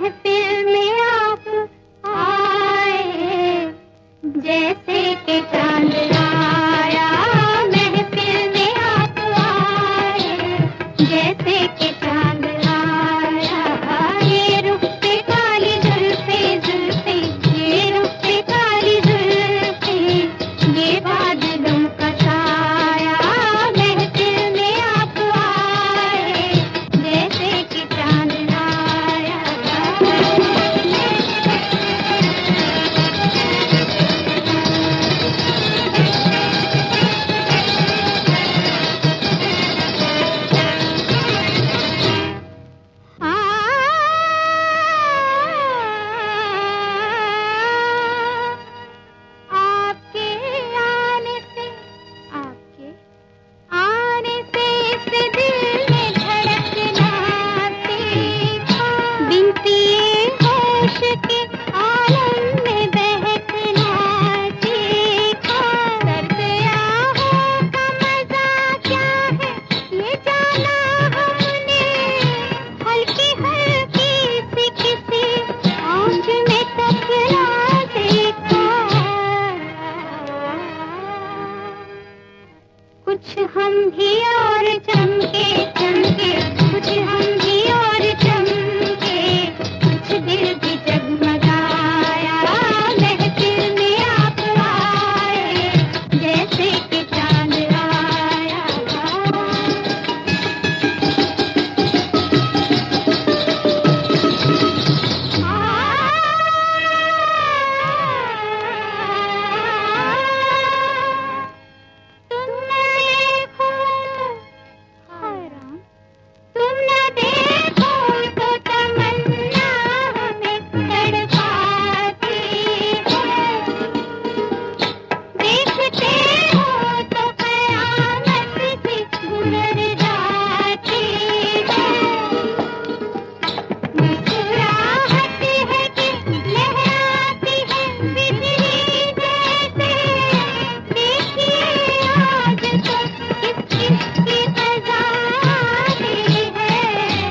महफिल में आप आए, जैसे कि चांद आया। महफिल में आप आए, जैसे कि चांद आया। ये रुख पे काली जुल्फे जुल्फे, ये रुख पे काली जुल्फे, ये बादलों का साया। महफिल में आप आए, जैसे कि चांद आया। आपके आने से, आपके आने से इस दिल में धड़कना सीखा। बिनती होश के आलम में बहकना सीखा। दर्द आहों का मजा क्या है ये जाना हमने। हल्की हल्की सी किसी आँख में तकना देखा। कुछ हम भी और चमके चमके, कुछ हम भी और चमके, कुछ दिल भी जगमगाया। महफिल में आप आए, जैसे कि चांद आया। तुम न देखो तो तमन्ना हमें तड़पाती है। देखते हो तो क़यामत सी गुजर जाती है। मुस्कुराहट है कि लहराती है बिजली जैसे। देखिए आज तो किसकी ख़ज़ानी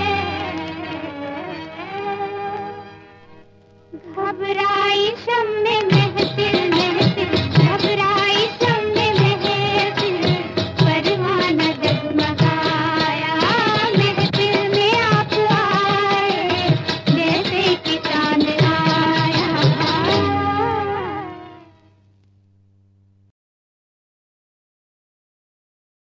है। घबराई शम्मे